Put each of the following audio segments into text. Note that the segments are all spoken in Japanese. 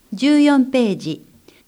14ページ。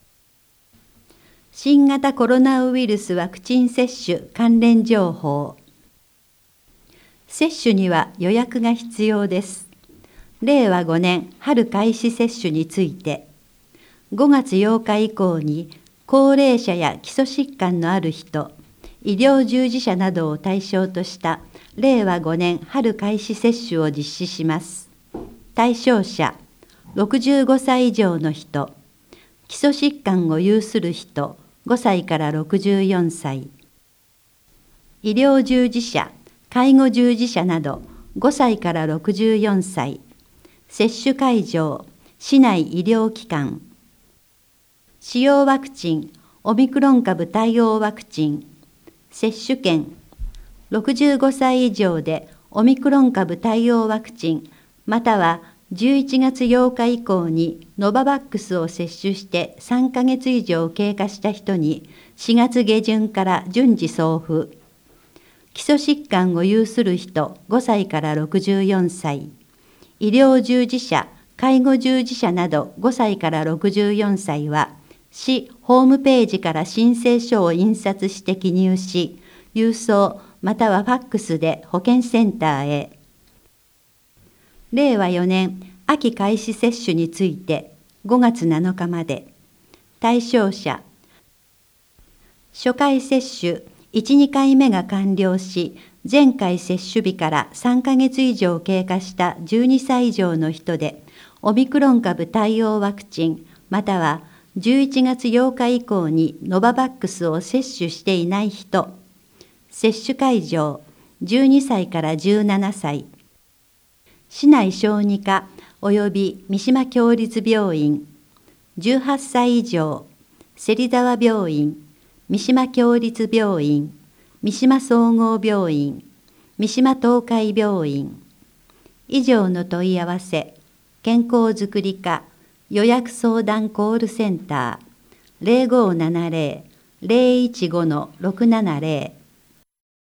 新型コロナウイルスワクチン接種関連情報。接種には予約が必要です。令和5年春開始接種について、5月8日以降に高齢者や基礎疾患のある人、医療従事者などを対象とした令和5年春開始接種を実施します。対象者、65歳以上の人、基礎疾患を有する人、5歳から64歳。医療従事者、介護従事者など5歳から64歳。接種会場、市内医療機関。使用ワクチン、オミクロン株対応ワクチン。接種券、65歳以上でオミクロン株対応ワクチン、または11月8日以降にノババックスを接種して3ヶ月以上経過した人に4月下旬から順次送付。基礎疾患を有する人5歳から64歳。医療従事者、介護従事者など5歳から64歳は、市ホームページから申請書を印刷して記入し、郵送またはファックスで保健センターへ。令和4年秋開始接種について5月7日まで。対象者、初回接種1、2回目が完了し、前回接種日から3ヶ月以上経過した12歳以上の人で、オミクロン株対応ワクチン、または11月8日以降にノババックスを接種していない人。接種会場、12歳から17歳。市内小児科及び三島共立病院、18歳以上、芹沢病院、三島共立病院、三島総合病院、三島東海病院。以上の問い合わせ、健康づくり課予約相談コールセンター 0570-015-670